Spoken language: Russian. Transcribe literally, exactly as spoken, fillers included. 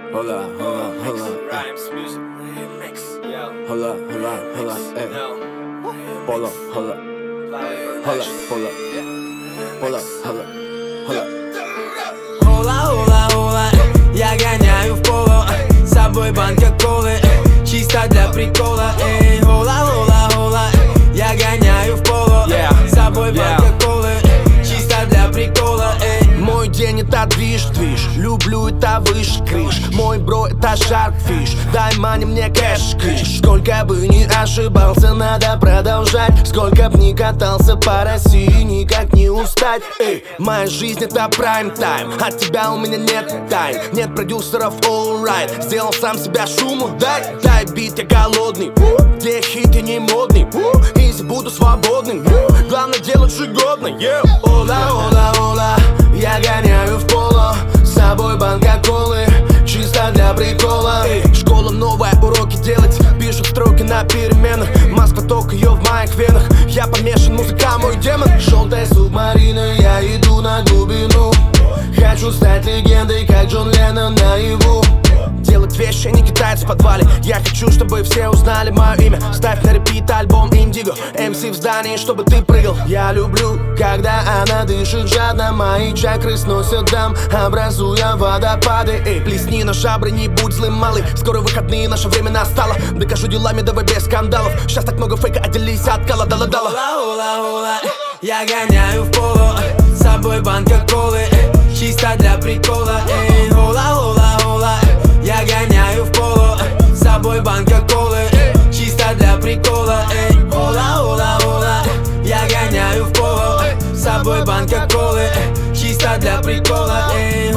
Hold up, hold up, hold up. Rhymes music remix. Yo. Hold up, hold up, hold up. Hey. Pull up, hold up. Hold up, pull up. Pull up, hold up. Hold up. Хола, хола, хола, я гоняю в поло, с собой банка колы, чисто для прикола. Эй, хола, хола, хола, я гоняю в поло, с собой банка колы, чисто для прикола. Эй. Мой день это движ, движ, люблю это выше крыш. Мой бро это шаркфиш, дай мани мне кэш, кыш. Сколько бы ни ошибался, надо продолжать. Сколько б ни катался по России, никак не устать. Эй, моя жизнь это прайм-тайм, от тебя у меня нет тайн. Нет продюсеров, all right, сделал сам себя шуму, дай. Дай бит, я голодный, где хит и не модный. Если буду свободным, главное делать годно. Ола, ола, ола, я гоняю в поло, с собой банка колы, чисто для прикола. Эй, школа новая, уроки делать, пишут строки на переменах. Москва ток, ее в моих венах, я помешан, музыка мой демон. Желтая субмарина, я иду на глубину. Хочу стать легендой, как Джон Леннон наяву. Делать вещи, не китайцы в подвале. Я хочу, чтобы все узнали мое имя. Ставь на репит альбом Индиго, эм си в здании, чтобы ты прыгал. Я люблю, когда она дышит жадно. Мои чакры сносят дам, образуя водопады. Эй, плесни на шабры, не будь злым, малый. Скоро выходные, наше время настало. Докажу делами, давай без скандалов. Сейчас так много фейка, отделись от кала, дала-дала. Хола, хола, хола, я гоняю в поло, с собой банка колы, чисто для прикола. Эй, хола, хола, хола, я гоняю в поло, с собой банка колы, чисто для прикола. Эй, хола, хола, хола, я гоняю в поло, с собой банка колы, чисто для прикола. Эй.